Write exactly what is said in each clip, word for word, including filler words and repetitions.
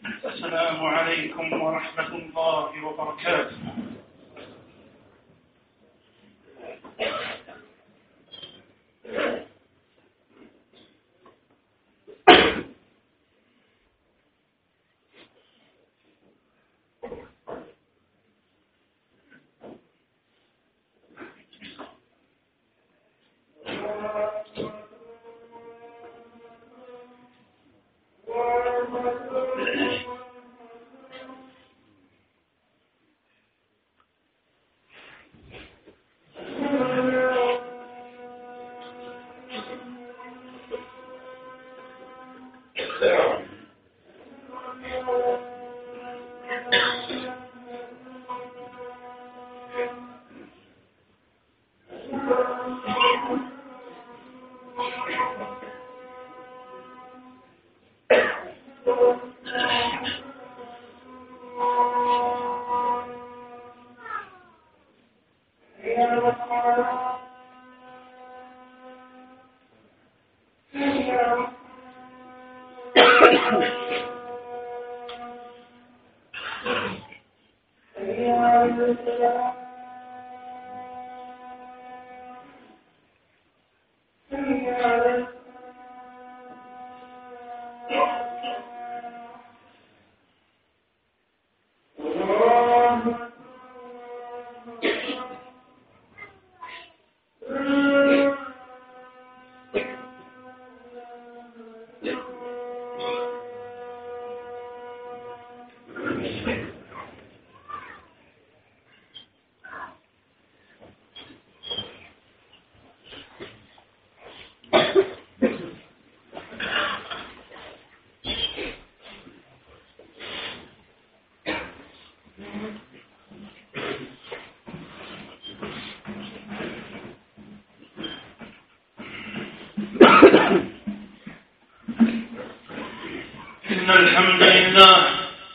السلام عليكم ورحمة الله وبركاته. إن الحمد لله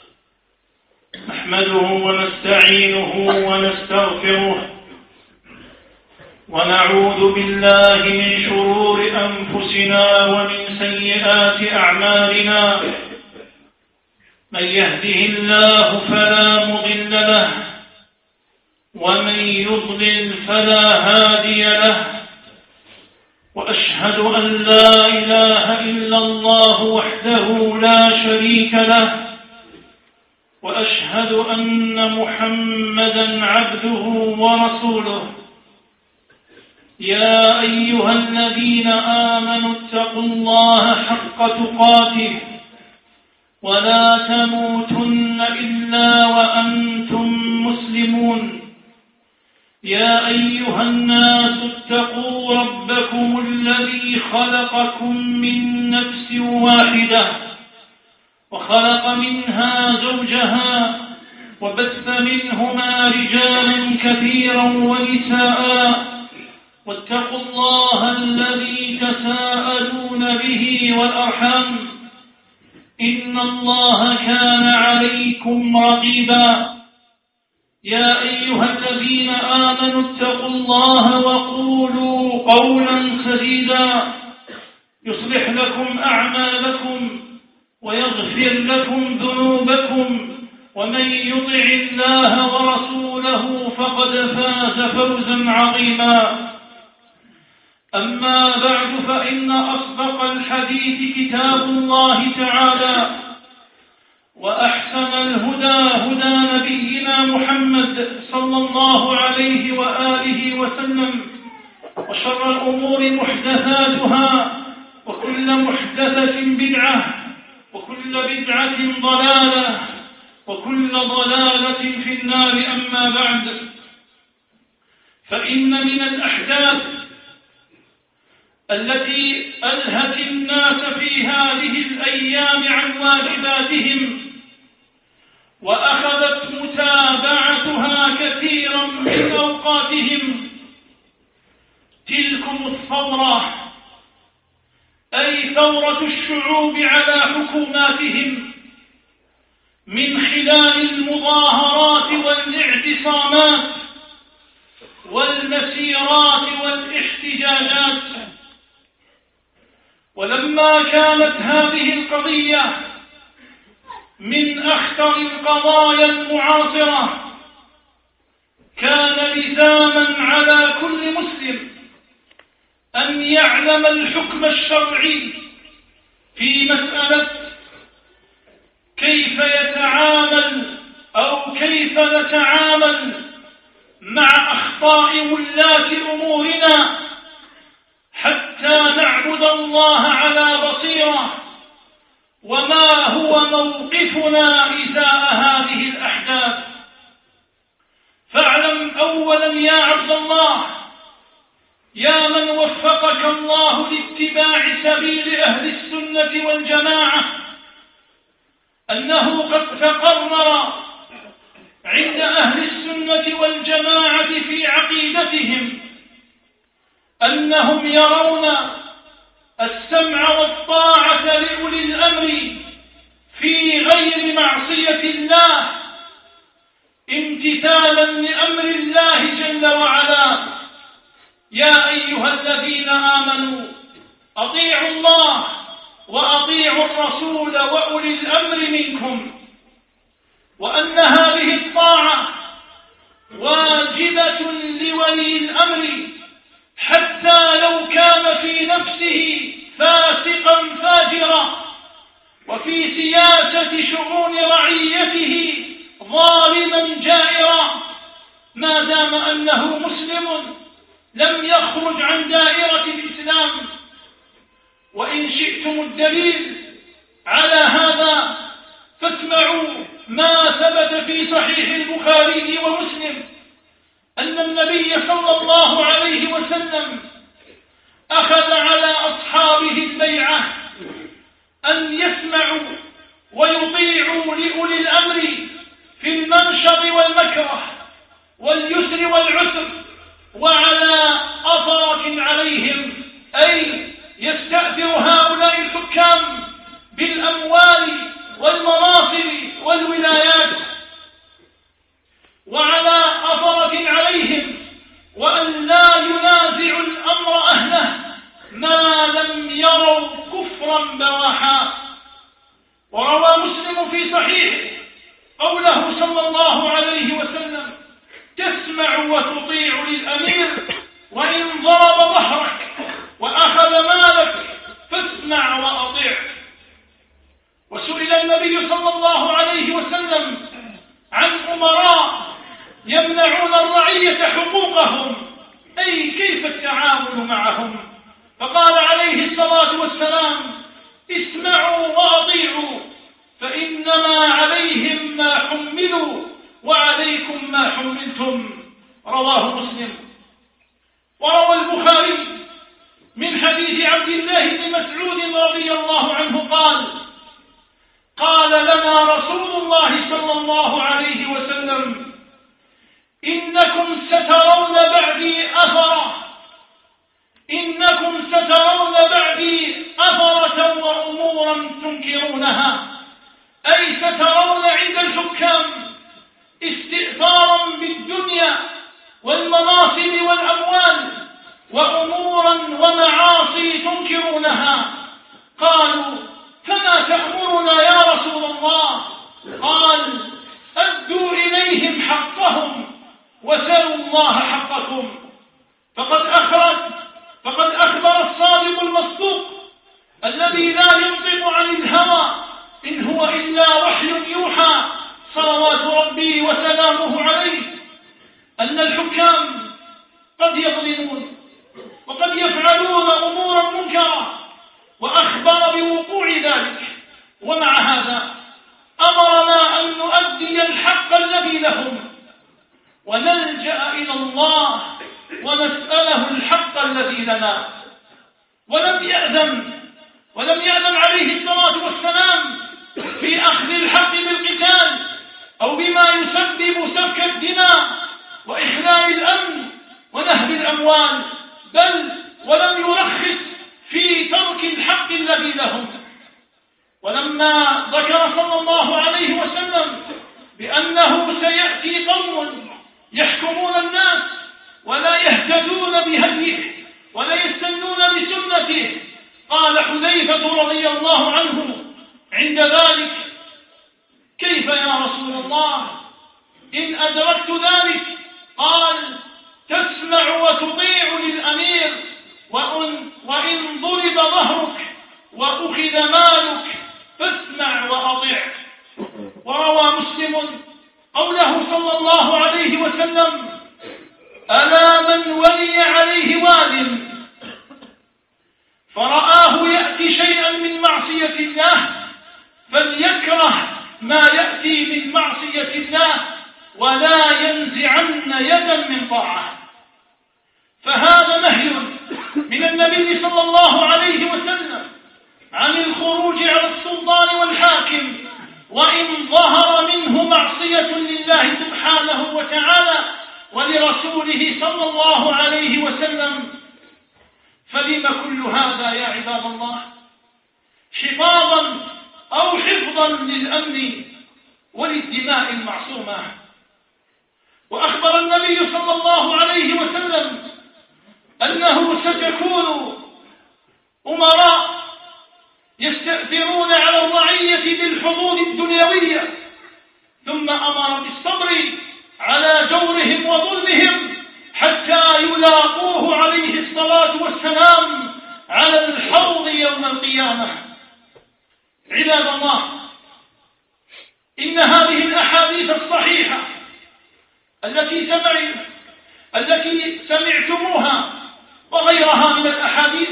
نحمده ونستعينه ونستغفره ونعوذ بالله من شرور أنفسنا ومن سيئات أعمالنا. من يهده الله فلا مضل له ومن يضلل فلا هادي له، وأشهد أن لا إله إلا الله وحده لا شريك له، وأشهد أن محمدا عبده ورسوله. يا أيها الذين آمنوا اتقوا الله حق تقاته ولا تموتن إلا وأنتم مسلمون. يا أيها الناس اتقوا ربكم الذي خلقكم من نفس واحدة وخلق منها زوجها وبث منهما رجالا كثيرا ونساء، واتقوا الله الذي تساءلون به والأرحام إن الله كان عليكم رقيبا. يا أيها الذين آمنوا اتقوا الله وقولوا قولا سديدا يصلح لكم أعمالكم ويغفر لكم ذنوبكم، ومن يطع الله ورسوله فقد فاز فوزا عظيما. أما بعد، فإن أصدق الحديث كتاب الله تعالى، وأحسن الهدى هدى نبينا محمد صلى الله عليه وآله وسلم، وشر الأمور محدثاتها، وكل محدثة بدعة، وكل بدعة ضلالة، وكل ضلالة في النار. أما بعد، فإن من الأحداث التي ألهت الناس في هذه الأيام عن واجباتهم وأخذت متابعتها كثيرا من أوقاتهم تلكم الثورة، أي ثورة الشعوب على حكوماتهم، من خلال المظاهرات والاعتصامات والمسيرات والاحتجاجات. ولما كانت هذه القضية من أخطر القضايا المعاصرة، كان لزاما على كل مسلم أن يعلم الحكم الشرعي في مسألة كيف يتعامل أو كيف نتعامل مع أخطاء ولاة أمورنا حتى نعبد الله على بصيرة، وما هو موقفنا إزاء هذه الأحداث. فاعلم أولا يا عبد الله، يا من وفقك الله لاتباع سبيل أهل السنة والجماعة، أنه قد تقرر عند أهل السنة والجماعة في عقيدتهم أنهم يرون السمع والطاعة لأولي الأمر في غير معصية الله امتثالا لأمر الله جل وعلا. يا أيها الذين آمنوا أطيعوا الله وأطيعوا الرسول وأولي الأمر منكم، وأن هذه الطاعة واجبة لولي الأمر حتى لو كان في نفسه فاسقا فاجرا، وفي سياسة شؤون رعيته ظالما جائرا، ما دام أنه مسلم لم يخرج عن دائرة الإسلام. وإن شئتم الدليل على هذا فاسمعوا ما ثبت في صحيح البخاري ومسلم أن النبي صلى الله عليه وسلم أخذ على أصحابه البيعة أن يسمعوا ويطيعوا لأولي الأمر في المنشط والمكره واليسر والعسر، وعلى أثرة عليهم، أي يستأثر هؤلاء الحكام بالأموال والمناصب والولايات، وعلى أثرة عليهم، وأن لا ينازع الأمر أهله ما لم يروا كفرا بواحا. وروى مسلم في صحيحه قوله صلى الله عليه وسلم: تسمع وتطيع للأمير وإن ضرب ظهرك وأخذ مالك فاسمع وأطيع. وسئل النبي صلى الله عليه وسلم عن أمراء يمنعون الرعية حقوقهم، أي كيف التعامل معهم؟ فقال عليه الصلاة والسلام: اسمعوا وأطيعوا، فإنما عليهم ما حملوا وعليكم ما حملتم. رواه مسلم. وروى البخاري من حديث عبد الله بن مسعود رضي الله عنه قال: قال لنا رسول الله صلى الله عليه وسلم: إنكم سترون بعدي أثرة إنكم سترون بعدي أثرة وأمورا تنكرونها، أي سترون عند الحكام استئثارا بالدنيا والمناصب والأموال وأمورا ومعاصي تنكرونها. قالوا: فما تأمرنا يا رسول الله؟ قال: أدوا إليهم حقهم وسلوا الله حقكم. فقد أخرج فقد أخبر الصادق المصدوق الذي لا ينطق عن الهوى إن هو إلا وحي يوحى صلوات ربي وسلامه عليه أن الحكام قد يظلمون وقد يفعلون أمورا منكرة، وأخبر بوقوع ذلك. ومع هذا أمرنا أن نؤدي الحق الذي لهم ونلجأ إلى الله ونسأله الحق الذي لنا. ولم يأذن ولم يأذن عليه الصلاة والسلام في أخذ الحق بالقتال أو بما يسبب سفك الدماء وإخلال الأمن ونهب الأموال، بل ولم يرخص في ترك الحق الذي لهم. ولما ذكر صلى الله عليه وسلم بأنه سيأتي قوم يحكمون الناس ولا يهتدون بهديه ولا يستنون بسنته، قال حذيفة رضي الله عنه عند ذلك: الله إن أدركت ذلك قال تسمع وتطيع للأمير وإن, وإن ضرب ظهرك وأخذ مالك فاسمع وأطيع. وروى مسلم قوله صلى الله عليه وسلم ألا من ولي عليه واد فرآه يأتي شيئا من معصية الله فليكره ما يأتي من معصية الله ولا ينزعن يدا من طاعة. فهذا نهي من النبي صلى الله عليه وسلم عن الخروج على السلطان والحاكم وإن ظهر منه معصية لله سبحانه وتعالى ولرسوله صلى الله عليه وسلم. فلم كل هذا يا عباد الله؟ حفاظا أو حفظا للأمن وللدماء المعصومة. وأخبر النبي صلى الله عليه وسلم أنه ستكون أمراء يستأثرون على الرعية بالحظوظ الدنيوية ثم أمر بالصبر على جورهم وظلمهم حتى يلاقوه عليه الصلاة والسلام على الحوض يوم القيامة. عباد الله، إن هذه الأحاديث الصحيحة التي سمعت التي سمعتموها وغيرها من الأحاديث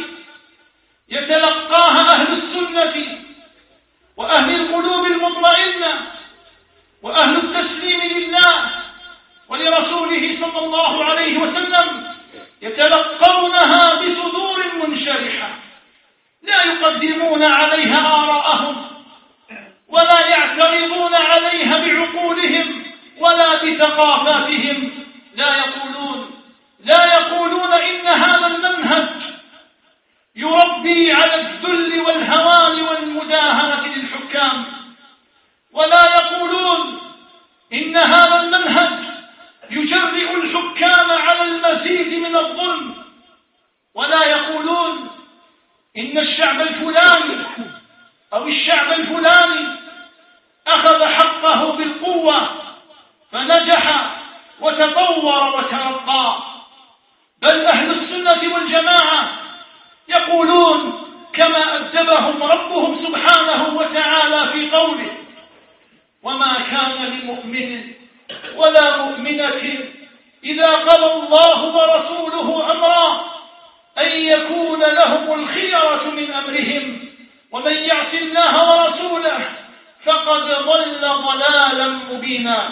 يتلقاها أهل السنة وأهل القلوب المطمئنة وأهل التسليم لله ولرسوله صلى الله عليه وسلم يتلقونها بصدور منشرحة لا يقدمون عليها آراءهم ولا يعترضون عليها بعقولهم ولا بثقافاتهم. لا يقولون لا يقولون إن هذا المنهج يربي على الذل والهوان والمداهنة للحكام، ولا يقولون إن هذا المنهج يجرئ الحكام على المزيد من الظلم، ولا يقولون إن الشعب الفلاني أو الشعب الفلاني أخذ حقه بالقوة فنجح وتطور وترقى. بل أهل السنة والجماعة يقولون كما أدبهم ربهم سبحانه وتعالى في قوله وما كان لمؤمن ولا مؤمنة إذا قضى الله ورسوله أمرا أن يكون لهم الخيرة من أمرهم ومن يعص الله ورسوله فقد ضل ضلالا مبينا.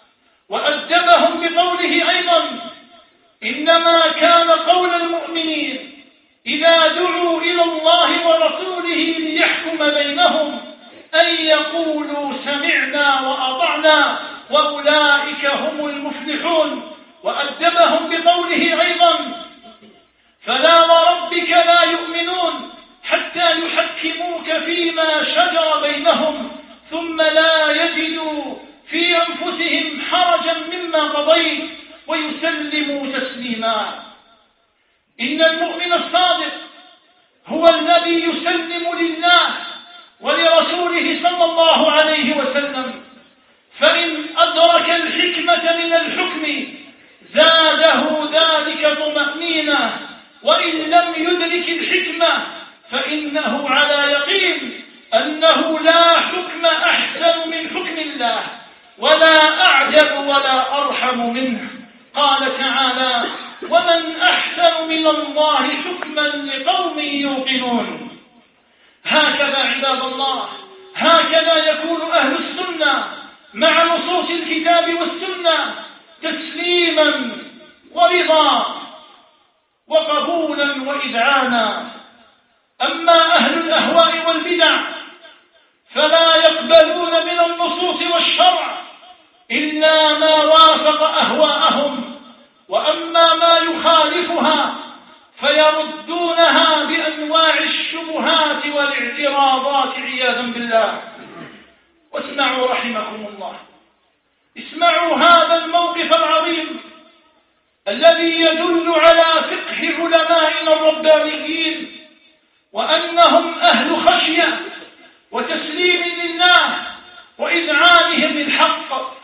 وأدبهم بقوله أيضا إنما كان قول المؤمنين إذا دعوا إلى الله ورسوله ليحكم بينهم أن يقولوا سمعنا وأطعنا وأولئك هم المفلحون. وأدبهم بقوله أيضا فلا وربك لا يؤمنون حتى يحكموك فيما شجر بينهم ثم لا يجدوا في أنفسهم حرجا مما قضيت ويسلموا تسليما. إن المؤمن الصادق هو الذي يسلم لله ولرسوله صلى الله عليه وسلم، فإن أدرك الحكمة من الحكم زاده ذلك طمأنينة، وإن لم يدرك الحكمة فإنه على يقين أنه لا حكم أحسن من حكم الله ولا أعجب ولا أرحم منه. قال تعالى ومن أحسن من الله حكما لقوم يوقنون. هكذا عباد الله، هكذا يكون أهل السنة مع نصوص الكتاب والسنة تسليما ورضا وقبولا وإذعانا. أما أهل الأهواء والبدع فلا يقبلون من النصوص والشرع إلا ما وافق أهواءهم، وأما ما يخالفها فيردونها بأنواع الشبهات والاعتراضات عياذا بالله. واسمعوا رحمكم الله، اسمعوا هذا الموقف العظيم الذي يدل على فقه علمائنا الربانيين وأنهم أهل خشية وتسليم لله وإذعانهم للحق.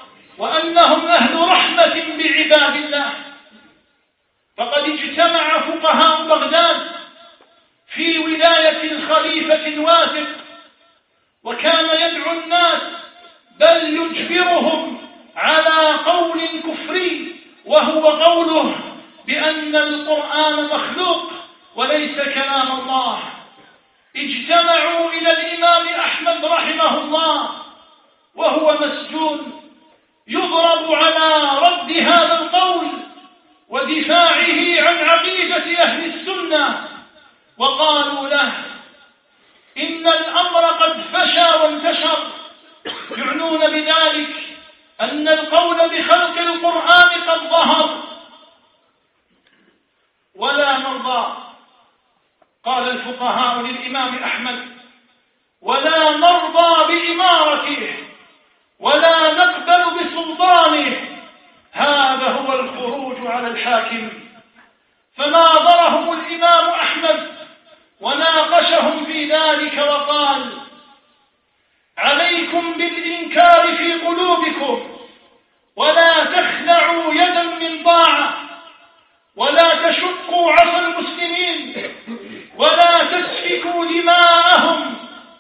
يجبرهم على قول كفري، وهو قوله بأن القرآن مخلوق وليس كلام الله. اجتمعوا إلى الإمام أحمد رحمه الله وهو مسجون يضرب على رد هذا القول ودفاعه عن عقيدة أهل السنة، وقالوا له إن الأمر قد فشى وانتشر، يعنون بذلك أن القول بخلق القرآن قد ظهر ولا نرضى. قال الفقهاء للإمام أحمد: ولا نرضى بإمارته ولا نقبل بسلطانه، هذا هو الخروج على الحاكم. فناظرهم الإمام أحمد وناقشهم في ذلك وقال: عليكم بالإنكار في قلوبكم، ولا تخلعوا يدا من طاعة، ولا تشقوا عصا المسلمين، ولا تسفكوا دماءهم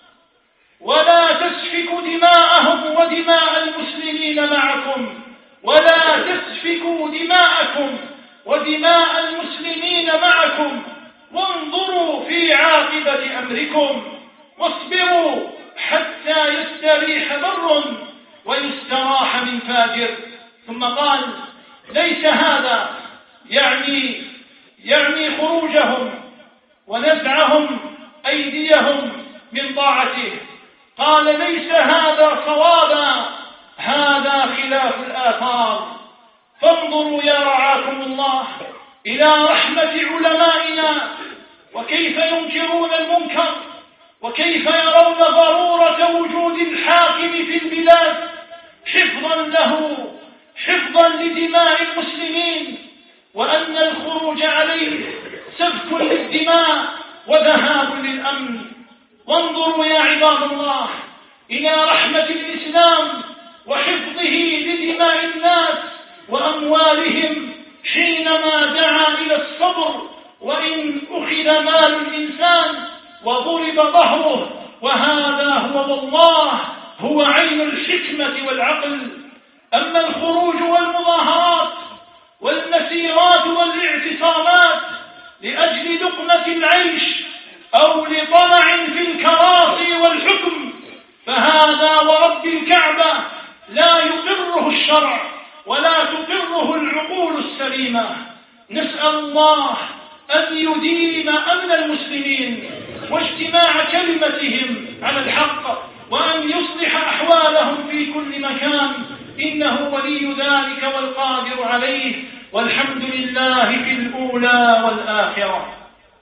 ولا تسفكوا دماءهم ودماء المسلمين معكم ولا تسفكوا دماءكم ودماء المسلمين معكم، وانظروا في عاقبة أمركم، واصبروا حتى يستريح بر ويستراح من فاجر. ثم قال: ليس هذا يعني يعني خروجهم ونزعهم أيديهم من طاعته. قال: ليس هذا صوابا، هذا خلاف الآثار. فانظروا يا رعاكم الله إلى رحمة علمائنا، وكيف ينكرون المنكر، وكيف يرون ضرورة وجود الحاكم في البلاد حفظا له حفظا لدماء المسلمين، وأن الخروج عليه سفك للدماء وذهاب للأمن. وانظروا يا عباد الله إلى رحمة الإسلام وحفظه لدماء الناس وأموالهم حينما دعا إلى الصبر وإن أخذ مال الإنسان وضرب ظهره، وهذا هو والله هو عين الحكمة والعقل. أما الخروج والمظاهرات والمسيرات والاعتصامات لأجل لقمة العيش أو لطمع في الكراسي والحكم، فهذا ورب الكعبة لا يقره الشرع ولا تقره العقول السليمة. نسأل الله أن يديم أمن المسلمين واجتماع كلمتهم على الحق، وأن يصلح أحوالهم في كل مكان، إنه ولي ذلك والقادر عليه، والحمد لله في الأولى والآخرة.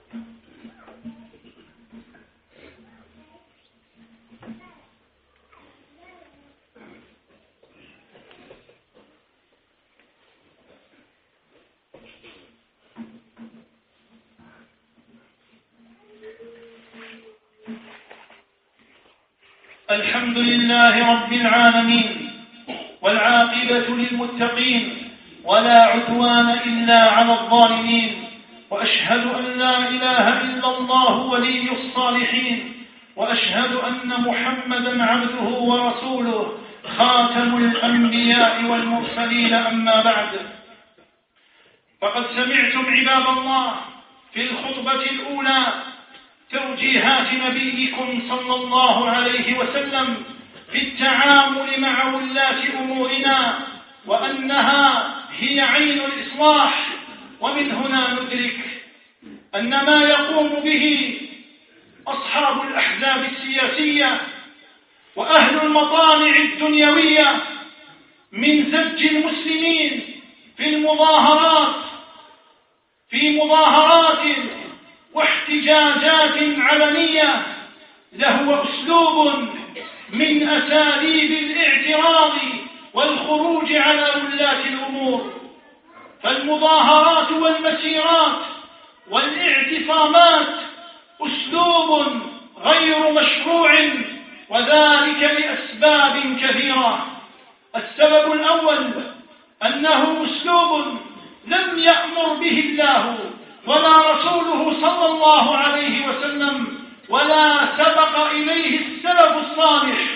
الحمد لله رب العالمين، والعاقبة للمتقين، ولا عدوان إلا على الظالمين، وأشهد أن لا إله إلا الله ولي الصالحين، وأشهد أن محمدا عبده ورسوله خاتم الأنبياء والمرسلين. أما بعد، فقد سمعتم عباد الله في الخطبة الأولى توجيهات نبيكم صلى الله عليه وسلم في التعامل مع ولاة أمورنا، وأنها هي عين الإصلاح. ومن هنا ندرك أن ما يقوم به أصحاب الأحزاب السياسية وأهل المطامع الدنيوية من زج المسلمين في المظاهرات في مظاهرات واحتجاجات علنية لهو أسلوب من أساليب الاعتراض والخروج على ولاة الأمور. فالمظاهرات والمسيرات والاعتصامات أسلوب غير مشروع، وذلك لأسباب كثيرة. السبب الأول أنه أسلوب لم يأمر به الله ولا رسوله صلى الله عليه وسلم، ولا سبق إليه السلف الصالح،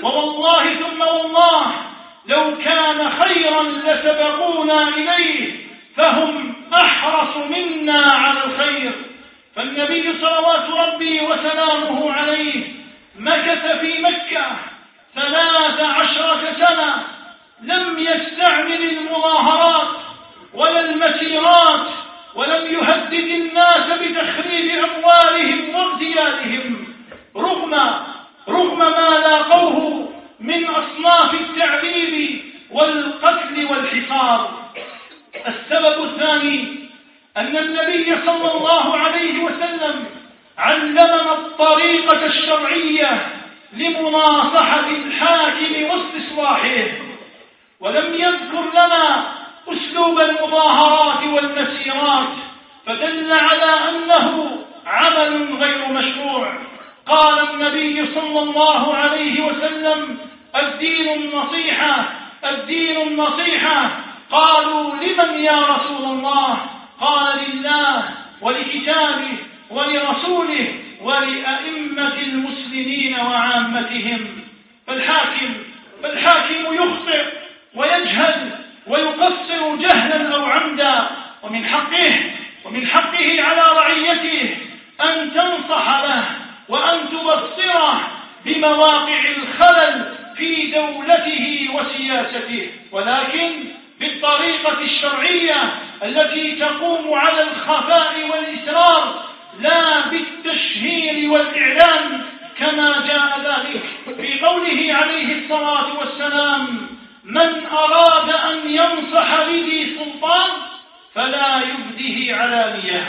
ووالله ثم والله لو كان خيرا لسبقونا إليه، فهم أحرص منا على الخير. فالنبي صلوات ربي وسلامه عليه مكث في مكة ثلاث عشرة سنة، لم يستعمل المظاهرات ولا المسيرات، ولم يهدد الناس بتخريب أموالهم واغتيالهم، رغم رغم ما لاقوه من أصناف التعذيب والقتل والحصار. السبب الثاني أن النبي صلى الله عليه وسلم علمنا الطريقة الشرعية لمناصحة الحاكم واستصلاحه، ولم يذكر لنا أسلوب المظاهرات والمسيرات، فدل على أنه عمل غير مشروع. قال النبي صلى الله عليه وسلم: الدين النصيحة، الدين النصيحة. قالوا: لمن يا رسول الله؟ قال: لله ولكتابه ولرسوله ولأئمة المسلمين وعامتهم. فالحاكم فالحاكم يخطئ ويجهل ويقصر جهلا أو عمدا، ومن حقه ومن حقه على رعيته أن تنصح له وأن تبصره بمواقع الخلل في دولته وسياسته، ولكن بالطريقة الشرعية التي تقوم على الخفاء والإسرار، لا بالتشهير والإعلان، كما جاء ذلك في قوله عليه الصلاة والسلام: من أراد أن ينصح لذي سلطان فلا يبده علانية.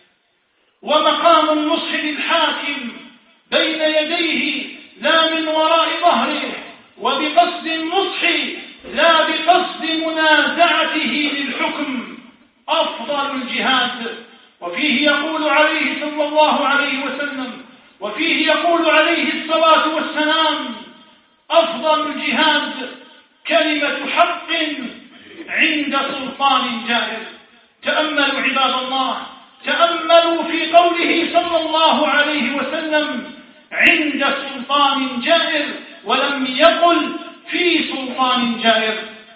ومقام النصح للحاكم بين يديه لا من وراء ظهره، وبقصد النصح لا بقصد منازعته للحكم، أفضل الجهاد. وفيه يقول عليه صلى الله عليه وسلم وفيه يقول عليه الصلاة والسلام: أفضل الجهاد كلمة حق عند سلطان جائر. تأملوا عباد الله، تأملوا في قوله صلى الله عليه وسلم: عند سلطان جائر، ولم يقل في سلطان جائر،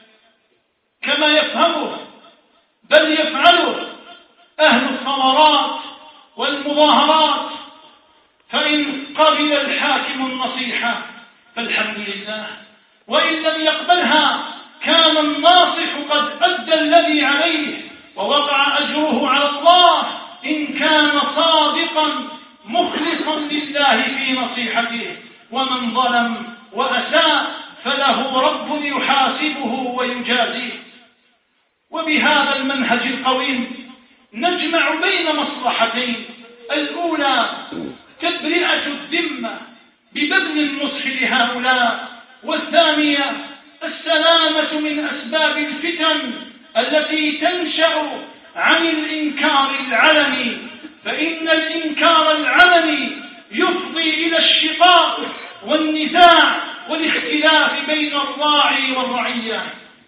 كما يفهمه بل يفعله أهل الثورات والمظاهرات. فإن قبل الحاكم النصيحة فالحمد لله، وإن لم يقبلها كان الناصح قد أدى الذي عليه ووقع أجره على الله، إن كان صادقا مخلصا لله في نصيحته. ومن ظلم وأساء فله رب يحاسبه ويجازيه. وبهذا المنهج القويم نجمع بين مصلحتين: الأولى تبرئة الذمة ببذل النصح لهؤلاء، والثانية السلامة من أسباب الفتن التي تنشأ عن الإنكار العلني، فإن الإنكار العلني يفضي إلى الشقاق والنزاع والاختلاف بين الراعي والرعية.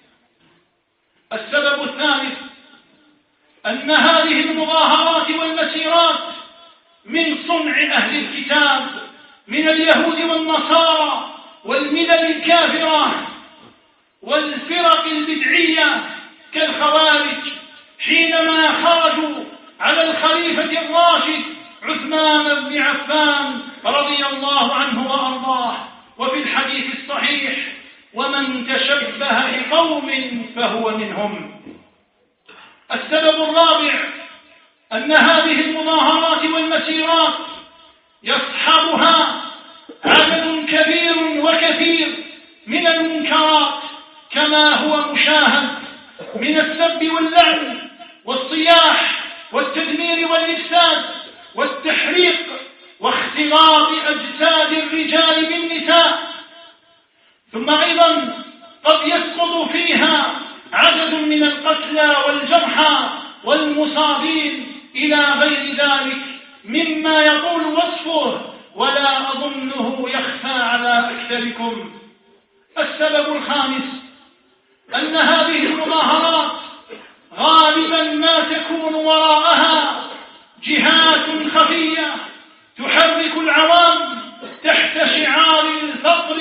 السبب الثالث أن هذه المظاهرات والمسيرات من صنع أهل الكتاب من اليهود والنصارى والملل الكافرة والفرق البدعية كالخوارج، حينما خرجوا على الخليفة الراشد عثمان بن عفان رضي الله عنه وأرضاه. وفي الحديث الصحيح: ومن تشبه بقوم فهو منهم. السبب الرابع أن هذه المظاهرات والمسيرات يصحبها عدد كبير وكثير من المنكرات، كما هو مشاهد من السب واللعن والصياح والتدمير والإفساد والتحريق واختلاط أجساد الرجال بالنساء. ثم أيضا قد يسقط فيها عدد من القتلى والجرحى والمصابين إلى غير ذلك مما يطول وصفه، ولا أظنه يخفى على أكثركم. السبب الخامس أن هذه المظاهرات غالبا ما تكون وراءها جهات خفية تحرك العوام تحت شعار الفقر والبلاء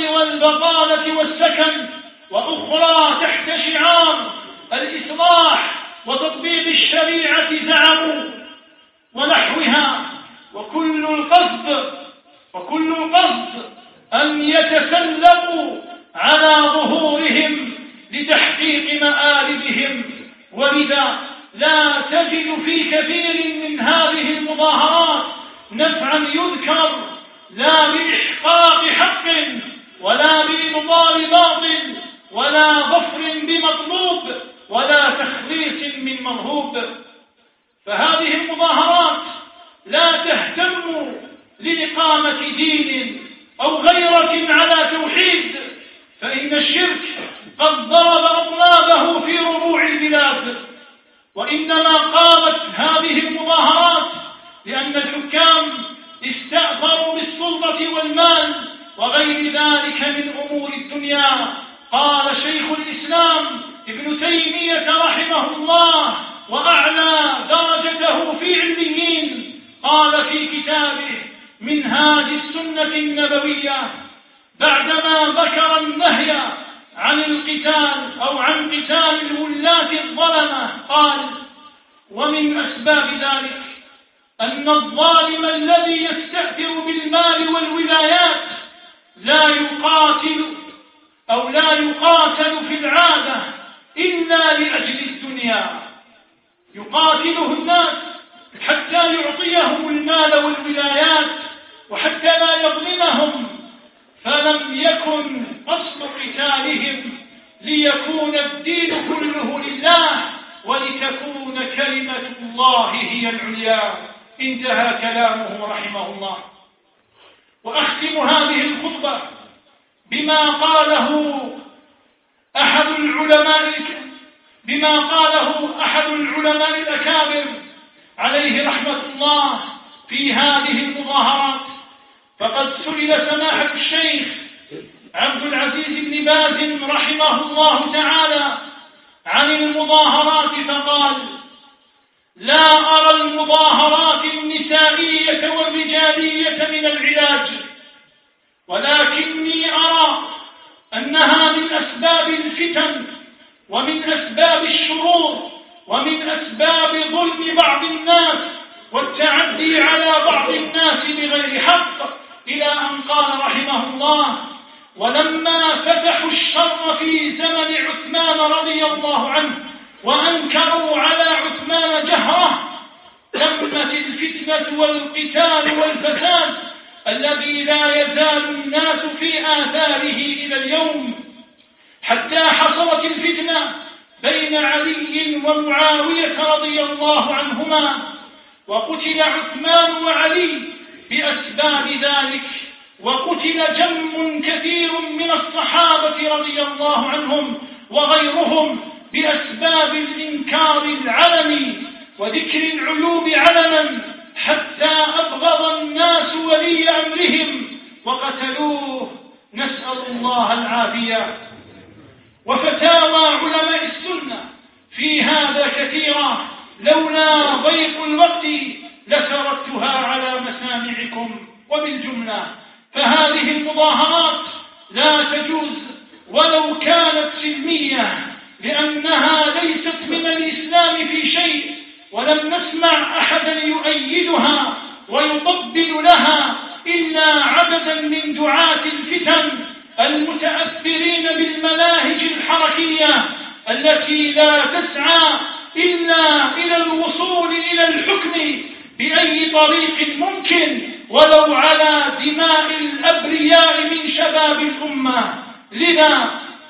البطالة والسكن، وأخرى تحت شعار الإصلاح وتطبيق الشريعة زعموا ونحوها، وكل القصد وكل القصد أن يتسلقوا على ظهورهم لتحقيق مآربهم. ولذا لا تجد في كثير من هذه المظاهرات نفعا يذكر، لا بإحقاق حق ولا بإبطال باطل ولا ظفر بمطلوب ولا تخليص من مرهوب. فهذه المظاهرات لا تهتم لإقامة دين أو غيرة على توحيد، فإن الشرك قد ضرب أطنابه في ربوع البلاد، وإنما قامت هذه المظاهرات لأن الحكام استأثروا بالسلطة والمال وغير ذلك من أمور الدنيا. قال شيخ الإسلام ابن تيمية رحمه الله وأعلى درجته في علميين، قال في كتابه منهاج السنة النبوية بعدما ذكر النهي عن القتال أو عن قتال الولاة الظلمة، قال: ومن أسباب ذلك أن الظالم الذي يستأثر بالمال والولايات لا يقاتل أو لا يقاتل في العادة إلا لأجل الدنيا، يقاتله الناس حتى يعطيهم المال والولايات وحتى لا يظلمهم، فلم يكن قصد قتالهم ليكون الدين كله لله ولتكون كلمة الله هي العليا. انتهى كلامه رحمه الله. وأختم هذه الخطبة بما قاله أحد العلماء بما قاله أحد العلماء الأكابر عليه رحمة الله في هذه المظاهرات. فقد سئل سماحة الشيخ عبد العزيز بن باز رحمه الله تعالى عن المظاهرات فقال: لا أرى المظاهرات النسائية والرجالية من العلاج، ولكني أرى أنها من أسباب الفتن ومن أسباب الشرور ومن أسباب ظلم بعض الناس والتعدي على بعض الناس بغير حق، إلى أن قال رحمه الله: ولما فتحوا الشر في زمن عثمان رضي الله عنه وأنكروا على عثمان جهره تمت الفتنة والقتال والفساد الذي لا يزال الناس في آثاره إلى اليوم، حتى حصلت الفتنة بين علي ومعاوية رضي الله عنهما، وقتل عثمان وعلي بأسباب ذلك، وقتل جم كثير من الصحابة رضي الله عنهم وغيرهم بأسباب الإنكار العلني وذكر العيوب علنا، حتى أبغض الناس ولي أمرهم وقتلوه، نسأل الله العافية. وفتاوى علماء السنة في هذا كثيرة، لولا ضيق الوقت لسردتها على مسامعكم. وبالجملة فهذه المظاهرات لا تجوز ولو كانت سلمية، لأنها ليست من الإسلام في شيء، ولم نسمع أحدا يؤيدها ويطبل لها إلا عددا من دعاة الفتن المتأثرين بالمناهج الحركية التي لا تسعى إلا إلى الوصول إلى الحكم بأي طريق ممكن ولو على دماء الأبرياء من شباب الأمة. لذا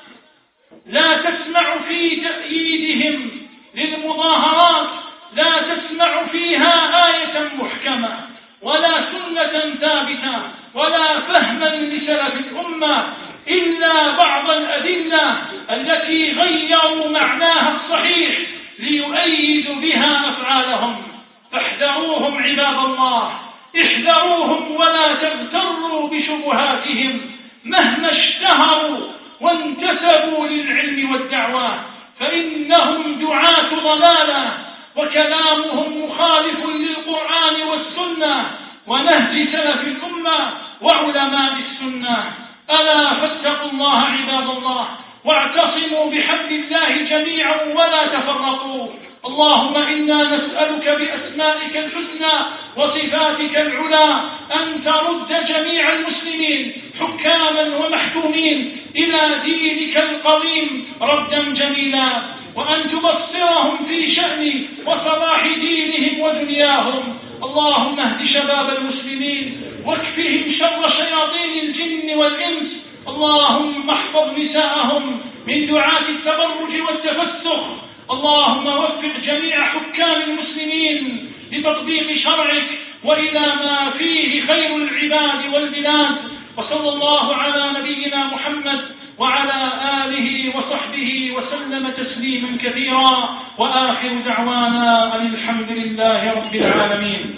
لا تسمع في تأييدهم للمظاهرات، لا تسمع فيها آية محكمة ولا سنة ثابتة ولا فهما لسلف الأمة، إلا بعض الأدلة التي غيروا معناها الصحيح ليؤيدوا بها أفعالهم. فاحذروهم عباد الله، احذروهم ولا تغتروا بشبهاتهم مهما اشتهروا وانتسبوا للعلم والدعوة، فإنهم دعاة ضلالة وكلامهم مخالف للقرآن والسنة ونهج سلف الأمة وعلماء السنة. ألا فاتقوا الله عباد الله، واعتصموا بحبل الله جميعا ولا تفرقوا. اللهم إنا نسألك بأسمائك الحسنى وصفاتك العلى أن ترد جميع المسلمين حكاما ومحكومين إلى دينك القويم ردا جميلا، وأن تبصرهم في شأن وصلاح دينهم ودنياهم. اللهم اهد شباب المسلمين واكفهم شر شياطين الجن والإنس. اللهم احفظ نساءهم من دعاة التبرج والتفسخ. اللهم وفق جميع حكام المسلمين لتطبيق شرعك وإلى ما فيه خير العباد والبلاد. وصلى الله على نبينا محمد وعلى آله وصحبه وسلم تسليما كثيرا، وآخر دعوانا أن الحمد لله رب العالمين.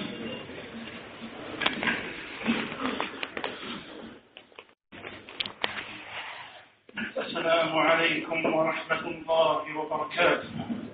السلام عليكم ورحمة الله وبركاته.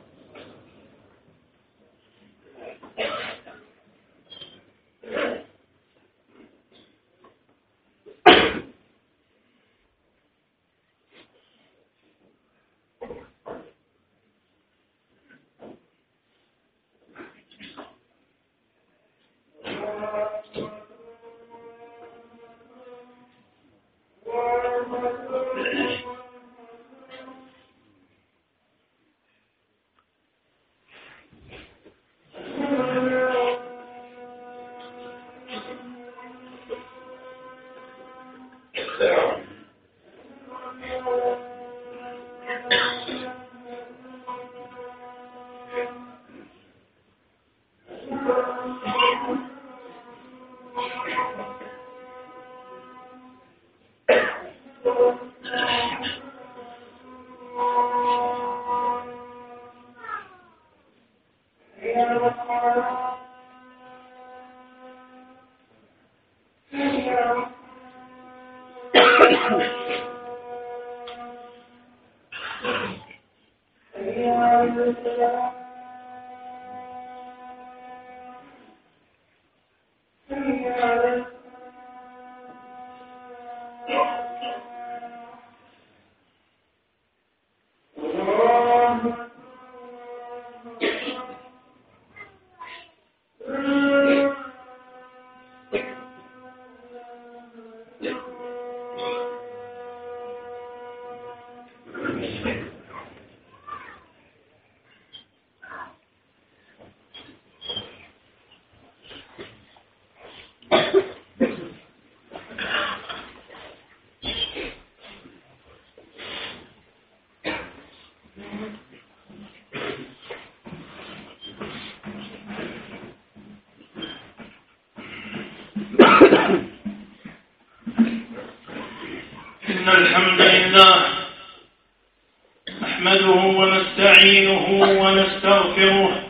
إن الحمد لله نحمده ونستعينه ونستغفره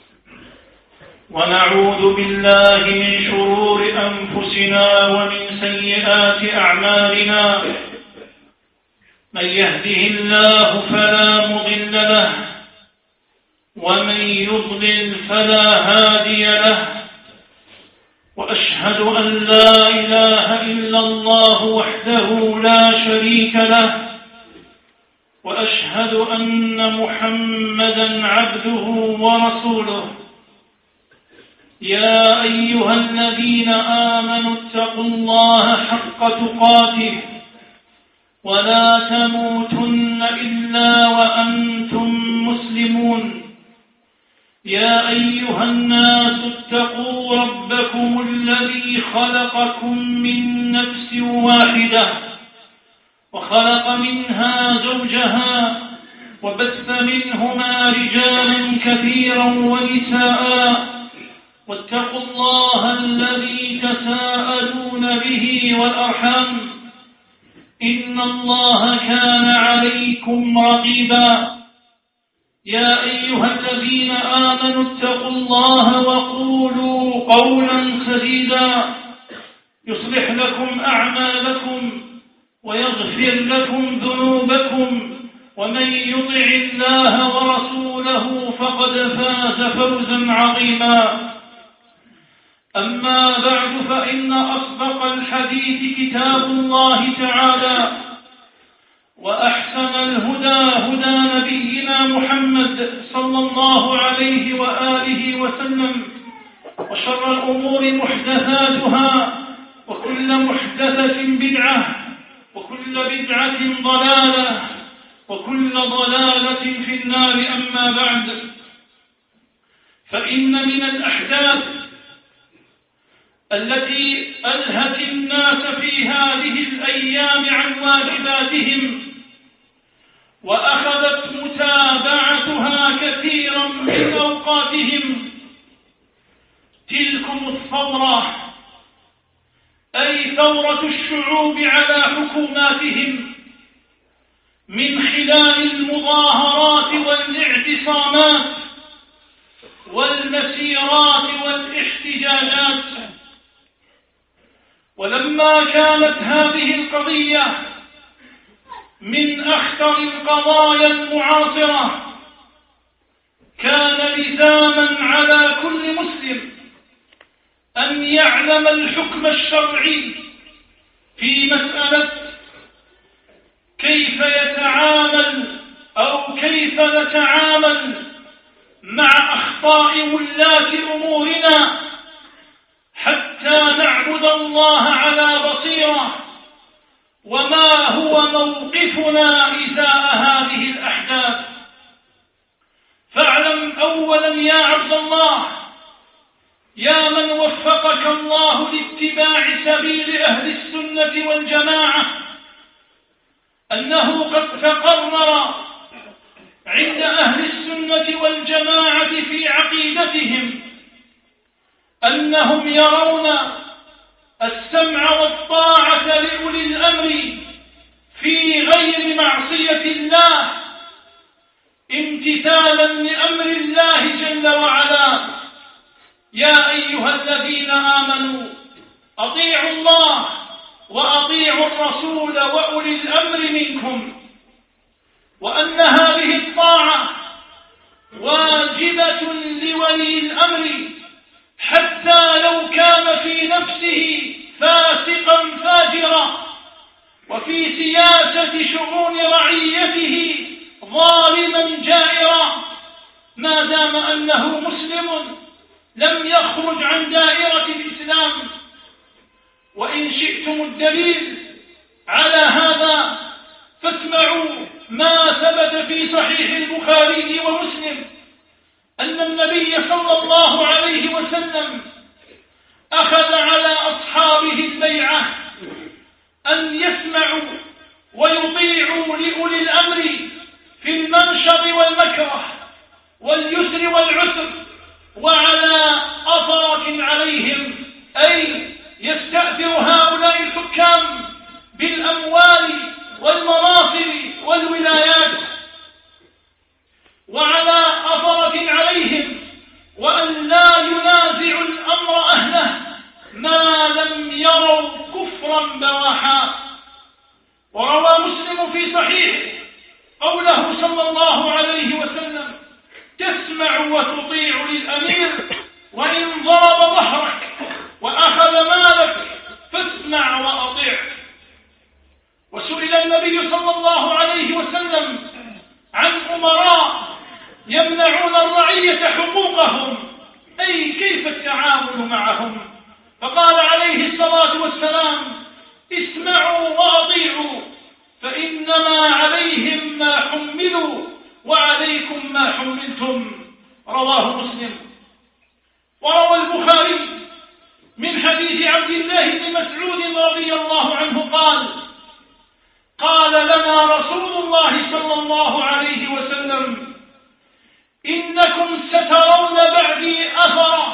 ونعوذ بالله من شرور أنفسنا ومن سيئات أعمالنا. من يهده الله فلا مضل له ومن يضلل فلا هادي له، وأشهد أن لا إله إلا الله وحده لا شريك له، وأشهد أن محمدا عبده ورسوله. يا أيها الذين آمنوا اتقوا الله حق تقاته ولا تموتن إلا وأنتم مسلمون. يا أيها الناس اتقوا ربكم الذي خلقكم من نفس واحدة وخلق منها زوجها وبث منهما رجالا كثيرا ونساء، واتقوا الله الذي تساءلون به والأرحام إن الله كان عليكم رقيبا. يا أيها الذين آمنوا اتقوا الله وقولوا قولا سديدا يصلح لكم أعمالكم ويغفر لكم ذنوبكم، ومن يطع الله ورسوله فقد فاز فوزا عظيما. أما بعد فإن أصدق الحديث كتاب الله تعالى، وأحسن الهدى هدى نبينا محمد صلى الله عليه وآله وسلم، وشر الأمور محدثاتها، وكل محدثة بدعة، وكل بدعة ضلالة، وكل ضلالة في النار. أما بعد، فإن من الأحداث التي ألهت الناس في هذه الأيام عن واجباتهم وأخذت متابعتها كثيرا من أوقاتهم تلكم الثورة، أي ثورة الشعوب على حكوماتهم، من خلال المظاهرات والاعتصامات والمسيرات والاحتجاجات. ولما كانت هذه القضية من أخطر القضايا المعاصرة، كان لزاما على كل مسلم أن يعلم الحكم الشرعي في مسألة كيف يتعامل أو كيف نتعامل مع أخطاء ولاة أمورنا حتى نعبد الله على بصيرة، وما هو موقفنا إزاء هذه الأحداث. فاعلم أولا يا عبد الله، يا من وفقك الله لاتباع سبيل أهل السنة والجماعة، أنه قد تقرر عند أهل السنة والجماعة في عقيدتهم أنهم يرون السمع والطاعة لأولي الأمر في غير معصية الله امتثالا لأمر الله جل وعلا. يا أيها الذين آمنوا أطيعوا الله وأطيعوا الرسول وأولي الأمر منكم، وأن هذه الطاعة واجبة لولي الأمر حتى لو كان في نفسه فاسقا فاجرا، وفي سياسة شؤون رعيته ظالما جائرا، ما دام أنه مسلم لم يخرج عن دائرة الإسلام. وإن شئتم الدليل على هذا فاسمعوا ما ثبت في صحيح البخاري ومسلم أن النبي صلى الله عليه وسلم أخذ على أصحابه البيعة أن يسمعوا ويطيعوا لأولي الأمر في المنشط والمكره واليسر والعسر، وعلى أثرة عليهم، أي يستأثر هؤلاء الحكام بالأموال والمناصب والولايات، وعلى أثرة عليهم، وأن لا ينازع الأمر أهله ما لم يروا كفرا بواحا. وروى مسلم في صحيح قوله صلى الله عليه وسلم: تسمع وتطيع للأمير وإن ضرب ظهرك وأخذ مالك فاسمع وأطيع. وسئل النبي صلى الله عليه وسلم عن أمراء يمنعون الرعية حقوقهم، أي كيف التعامل معهم؟ فقال عليه الصلاة والسلام: اسمعوا وأطيعوا، فإنما عليهم ما حملوا وعليكم ما حملتم. رواه مسلم. وروى البخاري من حديث عبد الله بن مسعود رضي الله عنه قال: قال لنا رسول الله صلى الله عليه وسلم: إنكم سترون بعدي أثرة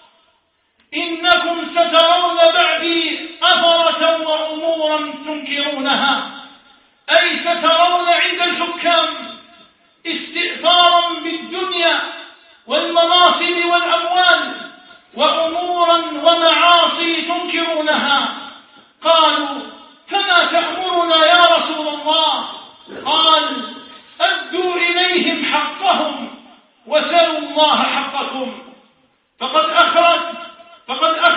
إنكم سترون بعدي أثرة وأمورا تنكرونها، أي سترون عند الحكام استئثارا بالدنيا والمناصب والأموال وأمورا ومعاصي تنكرونها. قالوا: فما تأمرنا يا رسول الله؟ قال: أدوا إليهم حقهم وسلوا الله حقكم. فقد أخرج فقد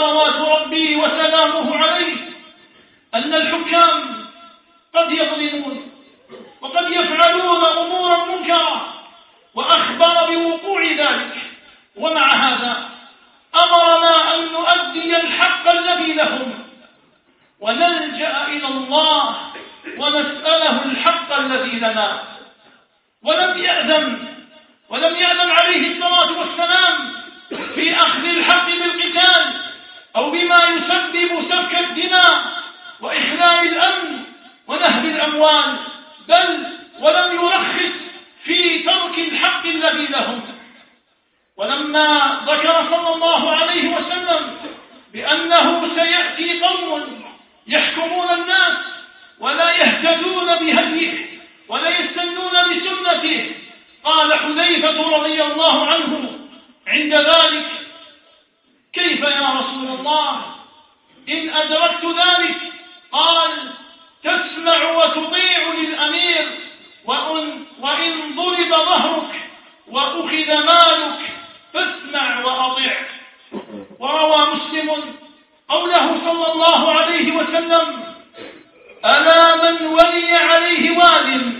صلوات ربي وسلامه عليه أن الحكام قد يظلمون وقد يفعلون أمورا منكرة، وأخبر بوقوع ذلك، ومع هذا أمرنا أن نؤدي الحق الذي لهم ونلجأ إلى الله ونسأله الحق الذي لنا. ولم يأذن ولم يأذن عليه الصلاة والسلام في أخذ الحق بالقتال أو بما يسبب سفك الدماء وإخلال الأمن ونهب الأموال، بل ولم يرخص في ترك الحق الذي لهم. ولما ذكر صلى الله عليه وسلم بأنه سيأتي قوم يحكمون الناس ولا يهتدون بهديه ولا يستنون بسنته، قال حذيفة رضي الله عنه عند ذلك: كيف يا رسول الله إن أدركت ذلك؟ قال: تسمع وتطيع للأمير وإن, وإن ضرب ظهرك وأخذ مالك فاسمع وأطيع. وروى مسلم قوله صلى الله عليه وسلم: ألا من ولي عليه واد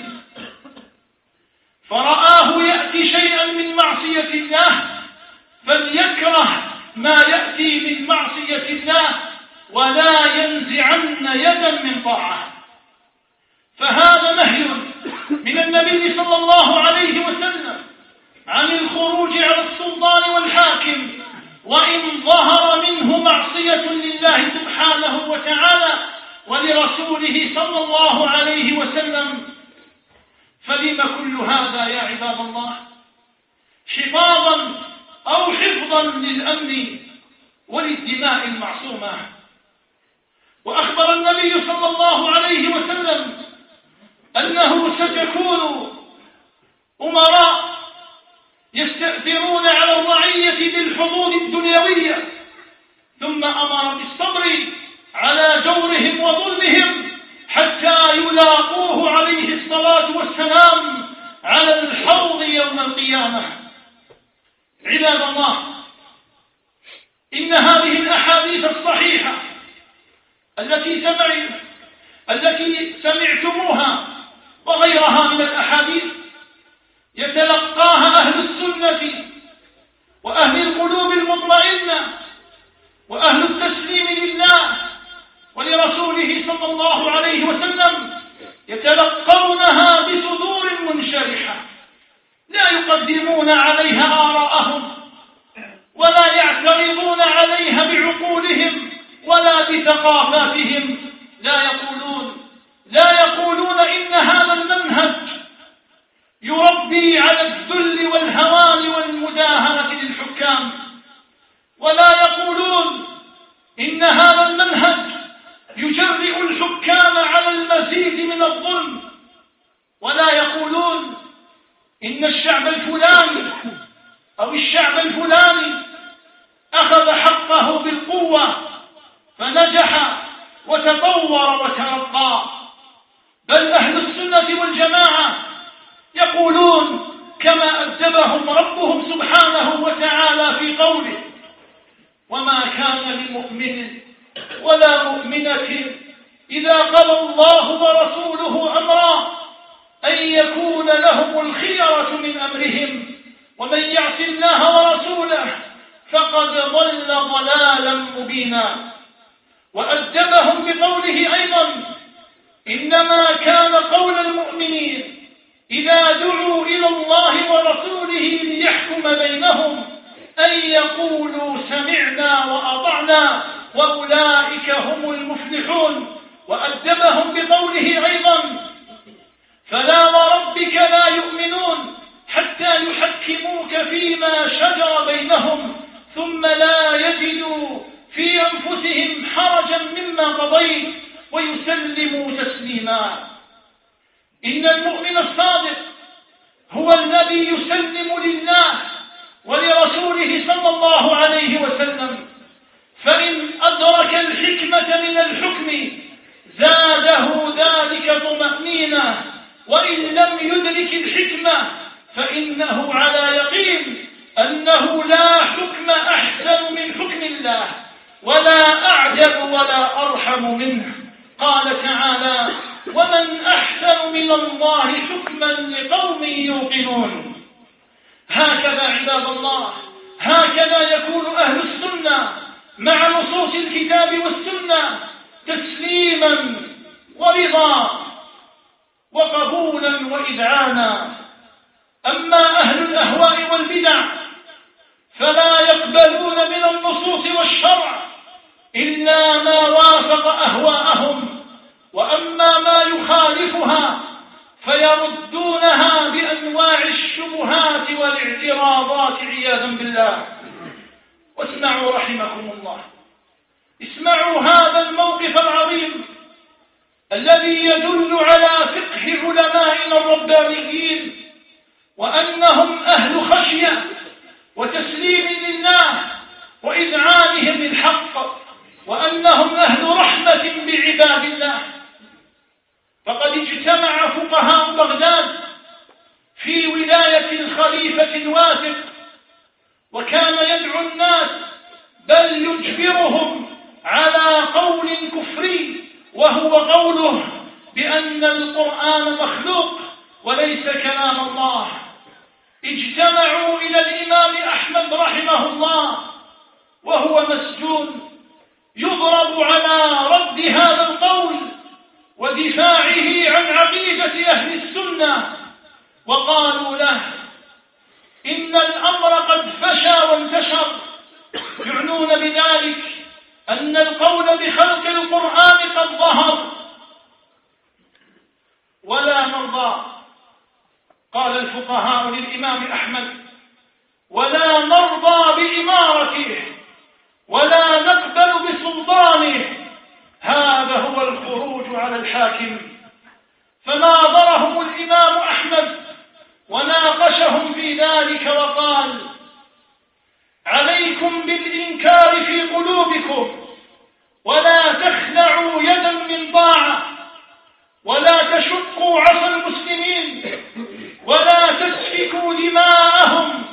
فرآه يأتي شيئا من معصية الله فليكره ما يأتي من معصية الله ولا ينزعن يدا من طاعة. فهذا نهي من النبي صلى الله عليه وسلم عن الخروج على السلطان والحاكم وإن ظهر منه معصية لله سبحانه وتعالى ولرسوله صلى الله عليه وسلم. فلم كل هذا يا عباد الله؟ حفاظا أو حفظا للأمن وللدماء المعصومة. وأخبر النبي صلى الله عليه وسلم أنه ستكون أمراء يستأثرون على الرعية بالحظوظ الدنيوية، ثم أمر بالصبر على جورهم وظلمهم حتى يلاقوه عليه الصلاة والسلام على الحوض يوم القيامة. عباد الله، إن هذه الأحاديث الصحيحة التي سمع التي سمعتموها وغيرها من الأحاديث يتلقاها أهل السنة وأهل القلوب المطمئنة وأهل التسليم لله ولرسوله صلى الله عليه وسلم، يتلقونها بصدور منشرحة لا يقدمون عليها آراءهم ولا يعترضون عليها بعقولهم ولا بثقافاتهم. لا يقولون لا يقولون إن هذا المنهج يربي على الذل والهوان والمداهنة للحكام، ولا يقولون إن هذا المنهج يجرئ الحكام على المزيد من الظلم، ولا يقولون إن الشعب الفلاني أو الشعب الفلاني أخذ حقه بالقوة فنجح وتطور وترقى. بل أهل السنة والجماعة يقولون كما أدبهم ربهم سبحانه وتعالى في قوله: وما كان لمؤمن ولا مؤمنة إذا قضى الله ورسوله أمرا أن يكون لهم الخيرة من أمرهم ومن يعص الله ورسوله فقد ضل ضلالا مبينا. وأدبهم بقوله أيضا: إنما كان قول المؤمنين إذا دعوا إلى الله ورسوله ليحكم بينهم أن يقولوا سمعنا وأطعنا وأولئك هم المفلحون. وأدبهم بقوله أيضا: فلا وربك لا يؤمنون حتى يحكموك فيما شجر بينهم ثم لا يجدوا في أنفسهم حرجا مما قضيت ويسلموا تسليما. إن المؤمن الصادق هو الذي يسلم لله ولرسوله صلى الله عليه وسلم، فإن أدرك الحكمة من الحكم زاده ذلك طمأنينة، وإن لم يدرك الحكمة فإنه على يقين أنه لا حكم أحسن من حكم الله ولا أحكم منه. قال تعالى: ومن أحسن من الله حكما لقوم يوقنون. هكذا عباد الله، هكذا يكون أهل السنة مع نصوص الكتاب والسنة، تسليما ورضا وقبولا وإذعانا. أما أهل الأهواء والبدع فلا يقبلون من النصوص والشرع إلا ما وافق أهواءهم، وأما ما يخالفها فيردونها بأنواع الشبهات والاعتراضات عياذا بالله. واسمعوا رحمكم الله، اسمعوا هذا الموقف العظيم الذي يدل على فقه علمائنا الربانيين، وأنهم أهل خشية وتسليم لله وإذعانهم للحق، وأنهم أهل رحمة بعباد الله. فقد اجتمع فقهاء بغداد في ولاية الخليفة الواثق، وكان يدعو الناس بل يجبرهم على قول كفري، وهو قوله بأن القرآن مخلوق وليس كلام الله. اجتمعوا إلى الإمام أحمد رحمه الله وهو مسجون، يضرب على رد هذا القول ودفاعه عن عقيدة أهل السنة، وقالوا له: إن الأمر قد فشى وانتشر، يعنون بذلك أن القول بخلق القرآن قد ظهر، ولا نرضى. قال الفقهاء للإمام أحمد: ولا نرضى بإمارته ولا نقبل بسلطانه. هذا هو الخروج على الحاكم. فناظرهم الإمام أحمد وناقشهم في ذلك وقال: عليكم بالإنكار في قلوبكم، ولا تخلعوا يدا من طاعة، ولا تشقوا عصا المسلمين، ولا تسفكوا دماءهم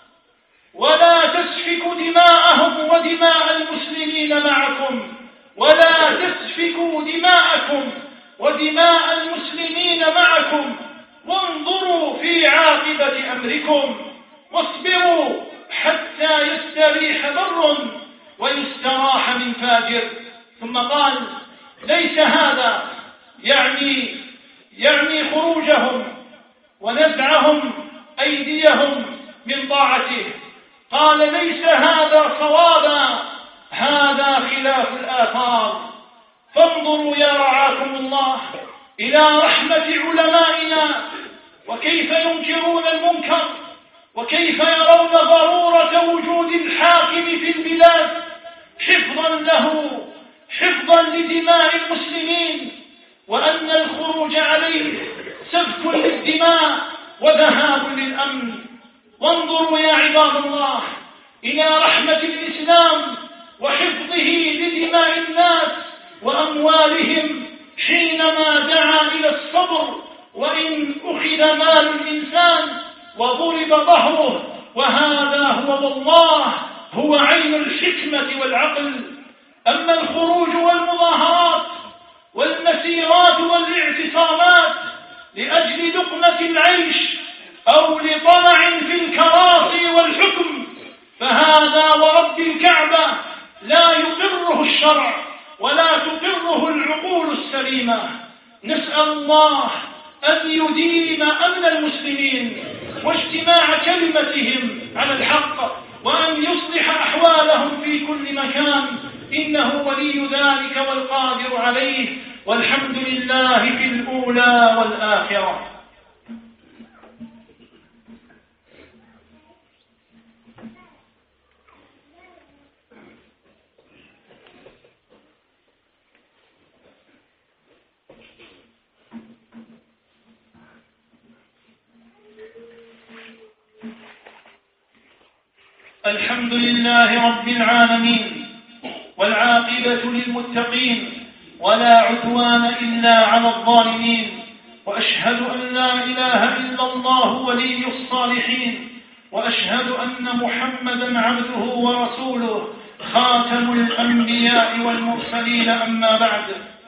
ولا تسفكوا دماءهم ودماء المسلمين معكم ولا تسفكوا دماءكم ودماء المسلمين معكم وانظروا في عاقبة أمركم، واصبروا حتى يستريح بر ويستراح من فاجر. ثم قال: ليس هذا يعني يعني خروجهم ونزعهم أيديهم من طاعته. قال: ليس هذا صوابا، هذا خلاف الآثار. فانظروا يا رعاكم الله إلى رحمة علمائنا، وكيف ينكرون المنكر، وكيف يرون ضرورة وجود الحاكم في البلاد حفظا له حفظا لدماء المسلمين، وأن الخروج عليه سفك للدماء وذهاب للأمن. وانظروا يا عباد الله إلى رحمة الإسلام وحفظه لدماء الناس وأموالهم حينما دعا إلى الصبر وإن أخذ مال الإنسان وضرب ظهره، وهذا هو والله هو عين الحكمة والعقل. أما الخروج والمظاهرات والمسيرات والاعتصامات لأجل لقمة العيش أو لطمع في الكراسي والحكم، فهذا ورب الكعبة لا يقره الشرع ولا تقره العقول السليمة. نسأل الله أن يديم أمن المسلمين واجتماع كلمتهم على الحق، وأن يصلح أحوالهم في كل مكان، إنه ولي ذلك والقادر عليه، والحمد لله في الأولى والآخرة. الحمد لله رب العالمين، والعاقبة للمتقين، ولا عدوان إلا على الظالمين، وأشهد أن لا إله إلا الله ولي الصالحين، وأشهد أن محمدا عبده ورسوله خاتم الأنبياء والمرسلين، أما بعد،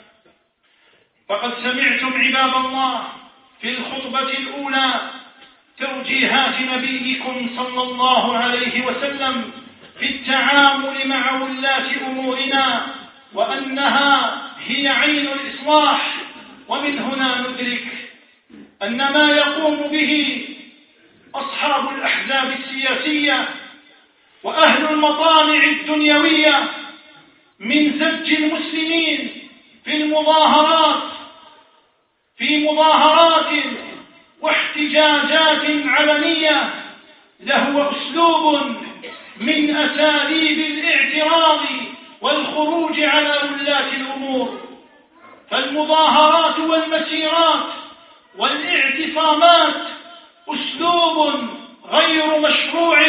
فقد سمعتم عباد الله في الخطبة الأولى توجيهات نبيكم صلى الله عليه وسلم في التعامل مع ولاة أمورنا، وأنها هي عين الإصلاح. ومن هنا ندرك أن ما يقوم به أصحاب الأحزاب السياسية وأهل المطامع الدنيوية من زج المسلمين في المظاهرات في مظاهرات واحتجاجات علنية لهو أسلوب من أساليب الاعتراض والخروج على ولاة الأمور. فالمظاهرات والمسيرات والاعتصامات أسلوب غير مشروع،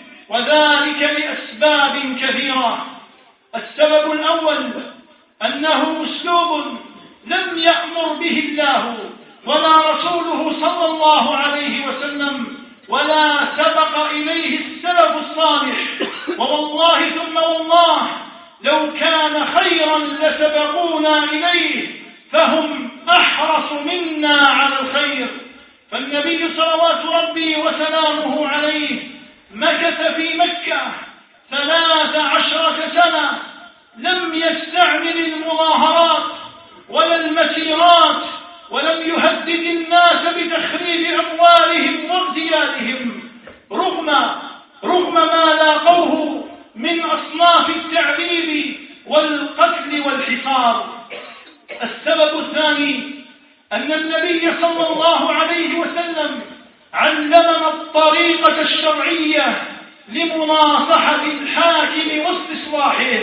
وذلك لأسباب كثيرة. السبب الأول أنه أسلوب لم يأمر به الله ولا رسوله صلى الله عليه وسلم، ولا سبق إليه السلف الصالح. ووالله ثم والله لو كان خيرا لسبقونا إليه، فهم أحرص منا على الخير. فالنبي صلوات ربي وسلامه عليه مكث في مكة ثلاث عشرة سنة، لم يستعمل المظاهرات ولا المسيرات، ولم يهدد الناس بتخريب أموالهم واغتيالهم، رغم رغم ما لاقوه من أصناف التعذيب والقتل والحصار. السبب الثاني أن النبي صلى الله عليه وسلم علمنا الطريقة الشرعية لمناصحة الحاكم واستصلاحه،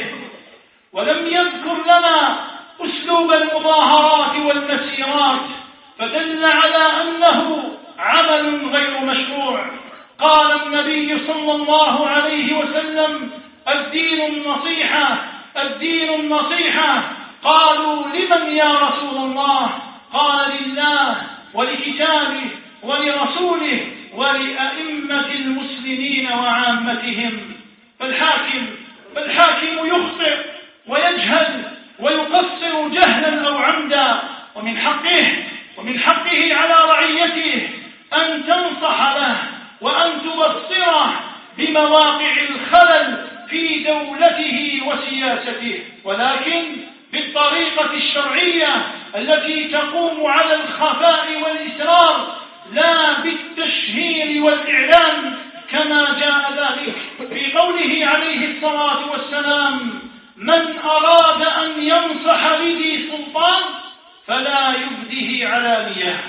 ولم يذكر لنا أسلوب المظاهرات والمسيرات، فدل على أنه عمل غير مشروع. قال النبي صلى الله عليه وسلم: الدين النصيحة، الدين النصيحة. قالوا: لمن يا رسول الله؟ قال: لله ولكتابه ولرسوله ولأئمة المسلمين وعامتهم. فالحاكم فالحاكم يخطئ ويجهل ويقصر جهلا أو عمدا، ومن حقه ومن حقه على رعيته أن تنصح له وأن تبصره بمواقع الخلل في دولته وسياسته، ولكن بالطريقة الشرعية التي تقوم على الخفاء والإسرار، لا بالتشهير والإعلان، كما جاء ذلك في قوله عليه الصلاة والسلام: من أراد أن ينصح لذي سلطان فلا يبده علانية.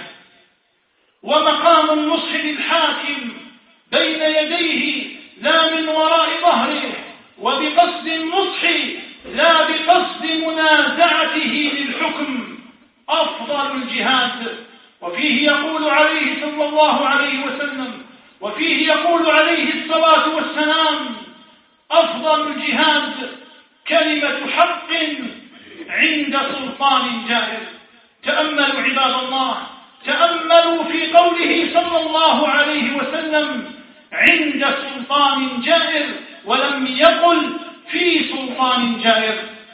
ومقام النصح للحاكم بين يديه لا من وراء ظهره، وبقصد النصح لا بقصد منازعته للحكم، أفضل الجهاد. وفيه يقول عليه صلى الله عليه وسلم وفيه يقول عليه الصلاة والسلام: أفضل الجهاد كلمة حق عند سلطان جائر. تأملوا عباد الله، تأملوا في قوله صلى الله عليه وسلم: عند سلطان جائر، ولم يقل في سلطان جائر،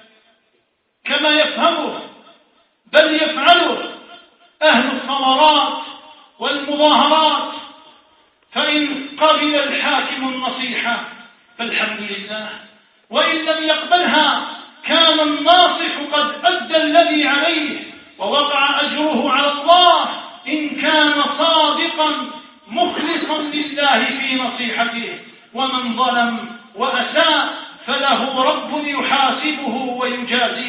كما يفهمه بل يفعله أهل الثورات والمظاهرات. فإن قبل الحاكم النصيحة فالحمد لله، وإن لم يقبلها كان الناصح قد أدى الذي عليه، ووقع أجره على الله إن كان صادقا مخلصا لله في نصيحته. ومن ظلم وأساء فله رب يحاسبه ويجازيه.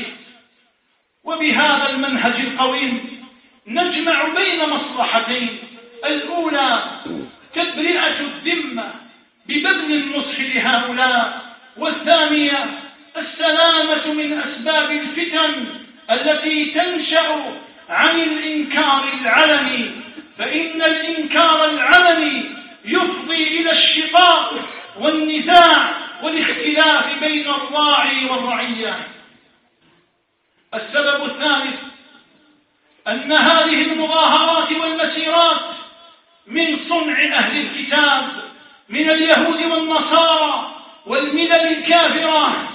وبهذا المنهج القويم نجمع بين مصلحتين: الأولى تبرئة الذمة ببذل النصح لهؤلاء، والثانية السلامة من أسباب الفتن التي تنشأ عن الإنكار العلني، فإن الإنكار العلني يفضي إلى الشقاق والنزاع والاختلاف بين الراعي والرعية. السبب الثالث أن هذه المظاهرات والمسيرات من صنع أهل الكتاب من اليهود والنصارى والملل الكافرة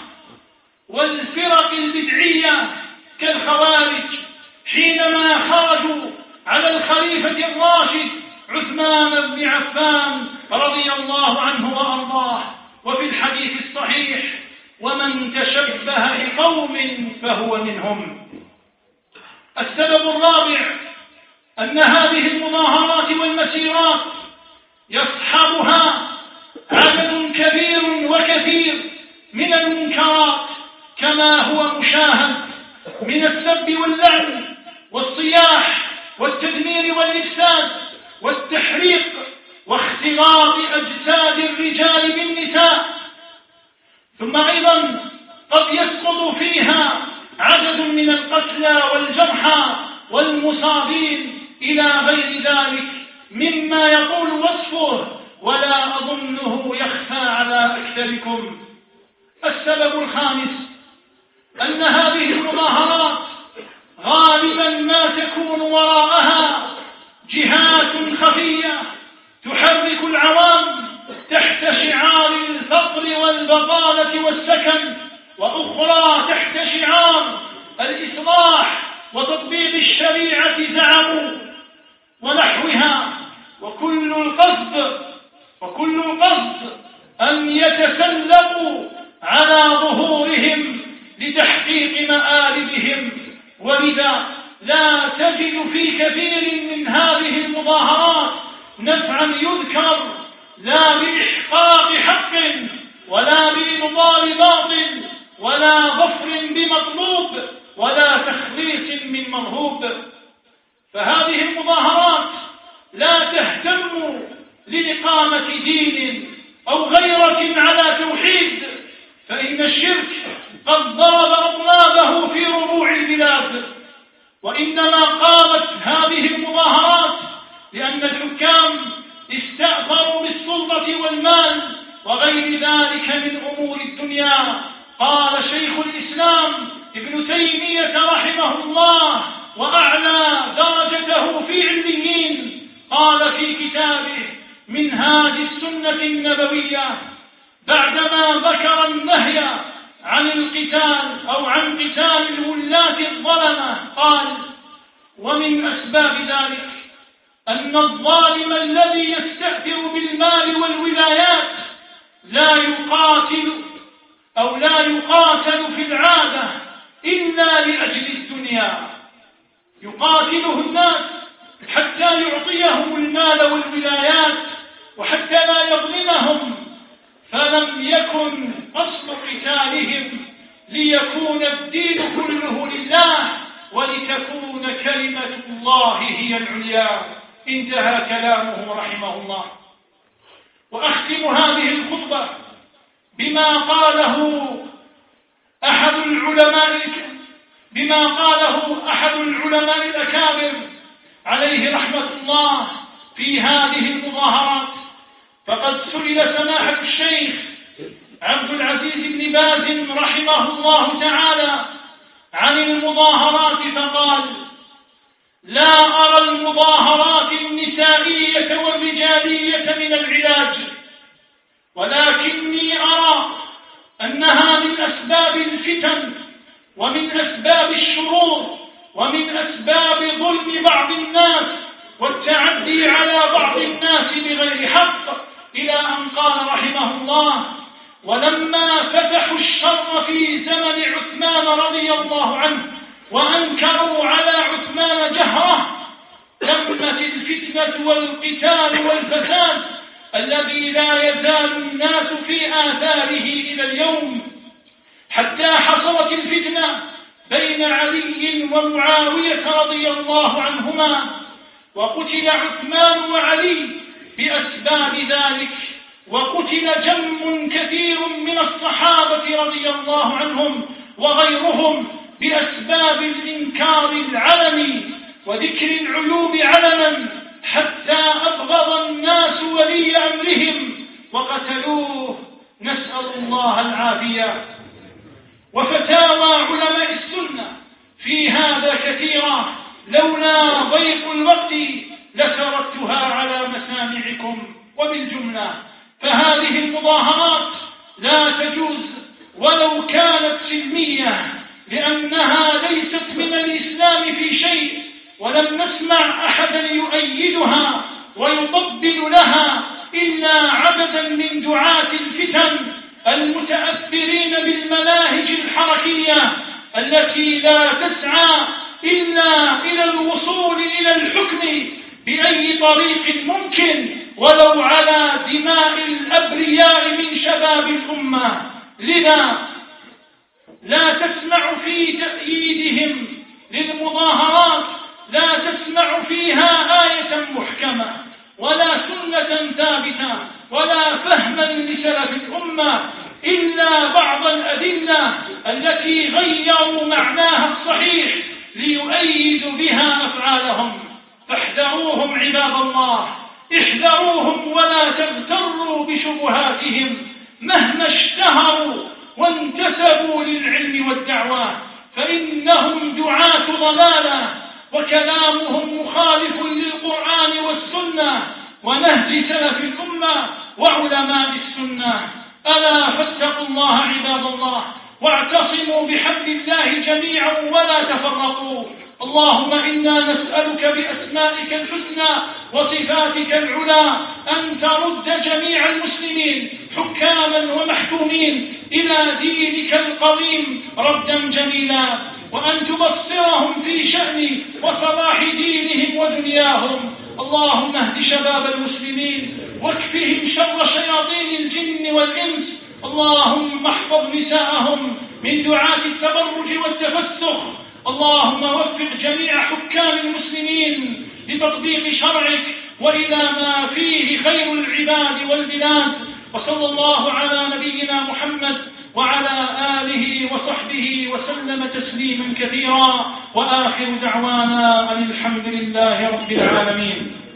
والفرق البدعية كالخوارج حينما خرجوا على الخليفة الراشد عثمان بن عفان رضي الله عنه وأرضاه. وفي الحديث الصحيح: ومن تشبه بقوم فهو منهم. السبب الرابع أن هذه المظاهرات والمسيرات يصحبها عدد كبير وكثير من المنكرات كما هو مشاهد من السب واللعن والصياح والتدمير والإفساد والتحريق واختلاط أجساد الرجال بالنساء. ثم أيضا قد يسقط فيها عدد من القتلى والجرحى والمصابين إلى غير ذلك مما يطول وصفه ولا أظنه يخفى على أكثركم. السبب الخامس أن هذه المظاهرات غالبا ما تكون وراءها جهات خفية تحرك العوام تحت شعار الفقر والبطالة والسكن، وأخرى تحت شعار الإصلاح وتطبيق الشريعة زعموا ونحوها، وكل القصد وكل القصد أن يتسلقوا على ظهورهم لتحقيق مآلبهم. ولذا لا تجد في كثير من هذه المظاهرات نفعا يذكر، لا بإحقاق حق ولا بإبطال باطل ولا ظفر بمطلوب ولا تخليص من مرهوب. فهذه المظاهرات لا تهتم لإقامة دين أو غيرة على توحيد، فإن الشرك قد ضرب أطنابه في ربوع البلاد. وإنما قامت هذه المظاهرات لأن الحكام استأثروا بالسلطة والمال وغير ذلك من أمور الدنيا. قال شيخ الإسلام ابن تيمية رحمه الله وأعلى درجته في علميين، قال في كتابه منهاج السنة النبوية بعدما ذكر النهي عن القتال أو عن قتال الولاة الظلمة قال: ومن أسباب ذلك أن الظالم الذي يستأثر بالمال والولايات لا يقاتل أو لا يقاتل في العادة إلا لأجل الدنيا، يقاتله الناس حتى يعطيهم المال والولايات وحتى لا يظلمهم، فلم يكن أصل قتالهم ليكون الدين كله لله ولتكون كلمة الله هي العليا. انتهى كلامه رحمه الله. وأختم هذه الخطبة بما قاله أحد العلماء بما قاله أحد العلماء الأكابر عليه رحمة الله في هذه المظاهرات. فقد سئل سماحة الشيخ عبد العزيز بن باز رحمه الله تعالى عن المظاهرات فقال: لا أرى المظاهرات النسائية والرجالية من العلاج، ولكني أرى أنها من أسباب الفتن ومن أسباب الشرور ومن أسباب ظلم بعض الناس والتعدي على بعض الناس بغير حق، إلى أن قال رحمه الله: ولما فتحوا الشر في زمن عثمان رضي الله عنه وأنكروا على عثمان جهره تمت الفتنة والقتال والفساد الذي لا يزال الناس في آثاره إلى اليوم، حتى حصلت الفتنة بين علي ومعاوية رضي الله عنهما، وقتل عثمان وعلي بأسباب ذلك، وقتل جم كثير من الصحابة رضي الله عنهم وغيرهم بأسباب الإنكار العلني وذكر العيوب علنا، حتى أبغض الناس ولي أمرهم وقتلوه، نسأل الله العافية. وفتاوى علماء السنة في هذا كثيرة، لولا ضيق الوقت لسردتها على مسامعكم. وبالجملة فهذه المظاهرات لا تجوز ولو كانت سلمية، لأنها ليست من الإسلام في شيء، ولم نسمع أحدا يؤيدها ويطبل لها إلا عددا من دعاة الفتن المتأثرين بالمناهج الحركية التي لا تسعى إلا إلى الوصول إلى الحكم بأي طريق ممكن ولو على دماء الأبرياء من شباب الأمة. لذا لا تسمع في تأييدهم للمظاهرات، لا تسمع فيها آية محكمة ولا سنة ثابتة ولا فهما لسلف الأمة، إلا بعض الأدلة التي غيروا معناها الصحيح ليؤيدوا بها أفعالهم. فاحذروهم عباد الله، احذروهم ولا تغتروا بشبهاتهم مهما اشتهروا وانتسبوا للعلم والدعوة، فإنهم دعاة ضلالة وكلامهم مخالف للقرآن والسنة ونهج سلف الأمة وعلماء السنة. ألا فاتقوا الله عباد الله، واعتصموا بحبل الله جميعا ولا تفرقوا. اللهم إنا نسألك بأسمائك الحسنى وصفاتك العلى أن ترد جميع المسلمين حكاما ومحكومين إلى دينك القويم ردا جميلا، وأن تبصرهم في شأن وصلاح دينهم ودنياهم. اللهم اهد شباب المسلمين واكفهم شر شياطين الجن والإنس. اللهم احفظ نساءهم من دعاة التبرج والتفسخ. اللهم وفق جميع حكام المسلمين لتطبيق شرعك وإلى ما فيه خير العباد والبلاد. وصلى الله على نبينا محمد وعلى آله وصحبه وسلم تسليما كثيرا، وآخر دعوانا أن الحمد لله رب العالمين.